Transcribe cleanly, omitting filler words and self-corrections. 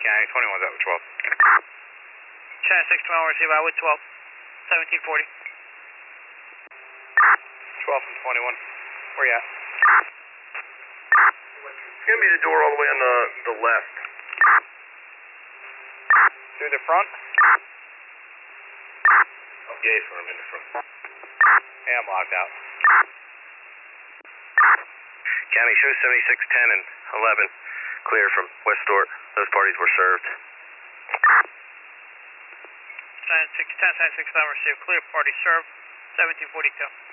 County, 21's out with 12. Channel 612, receive out with 12. 1740. 12 from 21. Where you at? It's going to be the door all the way on the left. Through the front? Yeah, he's from in the front. Yeah, I'm locked out. County, show 7610 and 11. Clear from West Stort. Those parties were served. Channel 610, 7611, receive clear. Party served. 1742.